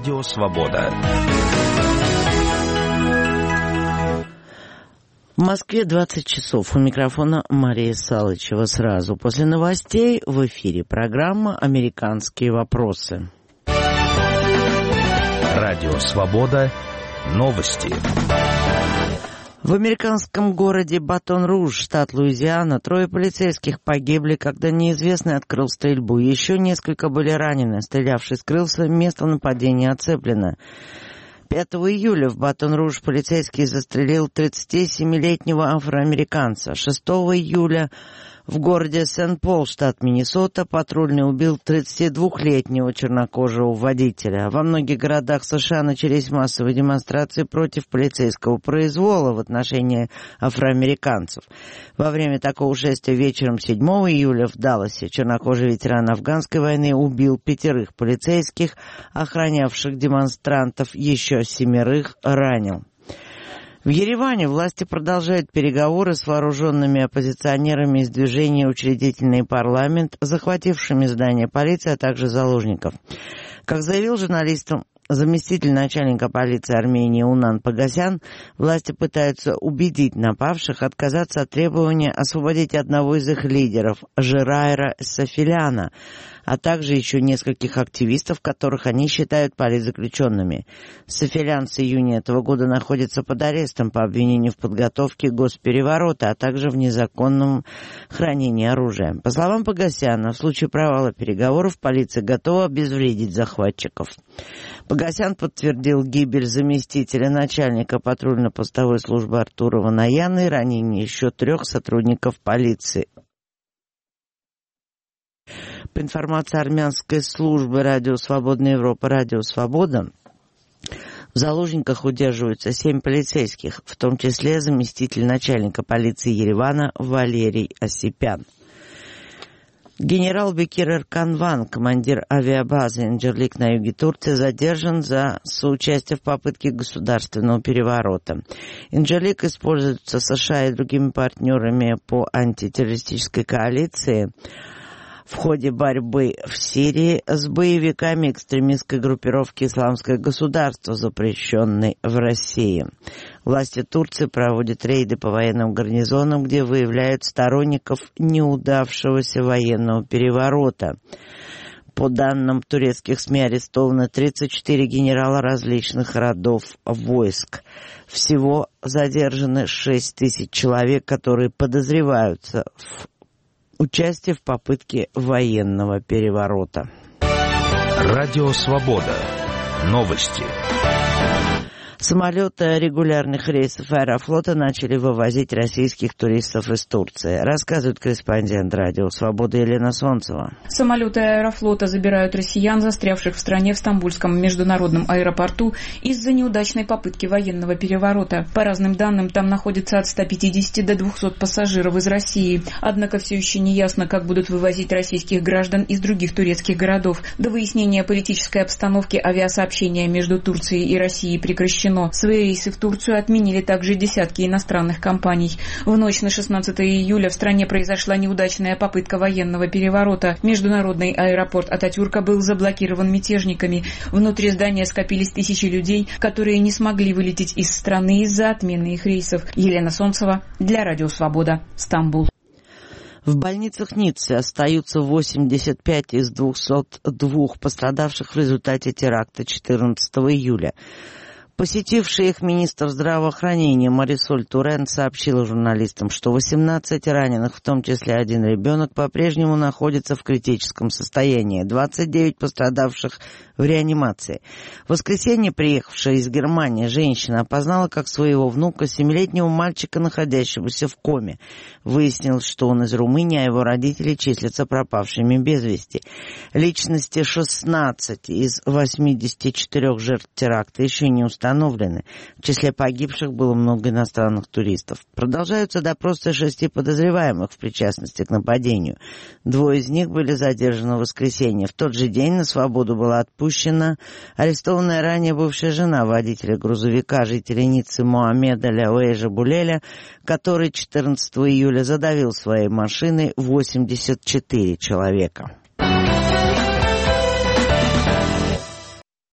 Радио Свобода. В Москве 20 часов. У микрофона Мария Салычева. Сразу после новостей в эфире программа «Американские вопросы». Радио Свобода. Новости. В американском городе Батон-Руж, штат Луизиана, 3 полицейских погибли, когда неизвестный открыл стрельбу. Еще несколько были ранены. Стрелявший скрылся, место нападения оцеплено. 5 июля в Батон-Руж полицейский застрелил 37-летнего афроамериканца. 6 июля в городе Сент-Пол, штат Миннесота, патрульный убил 32-летнего чернокожего водителя. Во многих городах США начались массовые демонстрации против полицейского произвола в отношении афроамериканцев. Во время такого шествия вечером 7 июля в Далласе чернокожий ветеран афганской войны убил 5 полицейских, охранявших демонстрантов, еще 7 ранил. В Ереване власти продолжают переговоры с вооруженными оппозиционерами из движения «Учредительный парламент», захватившими здание полиции, а также заложников. Как заявил журналистам заместитель начальника полиции Армении Унан Погосян, власти пытаются убедить напавших отказаться от требования освободить одного из их лидеров, Жерайра Сафиляна, а также еще нескольких активистов, которых они считают политзаключенными. Сафилян с июня этого года находится под арестом по обвинению в подготовке госпереворота, а также в незаконном хранении оружия. По словам Погосяна, в случае провала переговоров полиция готова обезвредить захватчиков. Погосян подтвердил гибель заместителя начальника патрульно-постовой службы Артура Ванаяна и ранение еще 3 сотрудников полиции. По информации армянской службы «Радио Свободная Европа», «Радио Свобода», в заложниках удерживаются 7 полицейских, в том числе заместитель начальника полиции Еревана Валерий Осипян. Генерал Бекир Эрканван, командир авиабазы Инджерлик на юге Турции, задержан за соучастие в попытке государственного переворота. Инджерлик используется США и другими партнерами по антитеррористической коалиции в ходе борьбы в Сирии с боевиками экстремистской группировки «Исламское государство», запрещенной в России. Власти Турции проводят рейды по военным гарнизонам, где выявляют сторонников неудавшегося военного переворота. По данным турецких СМИ, арестовано 34 генерала различных родов войск. Всего задержаны 6 тысяч человек, которые подозреваются в участие в попытке военного переворота. Радио Свобода. Новости. Самолеты регулярных рейсов Аэрофлота начали вывозить российских туристов из Турции, рассказывает корреспондент Радио Свобода Елена Солнцева. Самолеты Аэрофлота забирают россиян, застрявших в стране в Стамбульском международном аэропорту из-за неудачной попытки военного переворота. По разным данным, там находится от 150 до 200 пассажиров из России. Однако все еще не ясно, как будут вывозить российских граждан из других турецких городов. До выяснения политической обстановки авиасообщения между Турцией и Россией прекращено. Свои рейсы в Турцию отменили также десятки иностранных компаний. В ночь на 16 июля в стране произошла неудачная попытка военного переворота. Международный аэропорт Ататюрка был заблокирован мятежниками. Внутри здания скопились тысячи людей, которые не смогли вылететь из страны из-за отмены их рейсов. Елена Солнцева для Радио Свобода, Стамбул. В больницах Ниццы остаются 85 из 202 пострадавших в результате теракта 14 июля. Посетивший их министр здравоохранения Марисоль Турен сообщила журналистам, что 18 раненых, в том числе 1 ребенок, по-прежнему находятся в критическом состоянии, 29 пострадавших в реанимации. В воскресенье приехавшая из Германии женщина опознала как своего внука 7-летнего мальчика, находящегося в коме. Выяснилось, что он из Румынии, а его родители числятся пропавшими без вести. Личности 16 из 84 жертв теракта еще не установлены. В числе погибших было много иностранных туристов. Продолжаются допросы 6 подозреваемых в причастности к нападению. 2 из них были задержаны в воскресенье. В тот же день на свободу была отпущена арестованная ранее бывшая жена водителя грузовика, жителя Ниццы Моамеда Ляуэжа Булеля, который 14 июля задавил своей машиной 84 человека.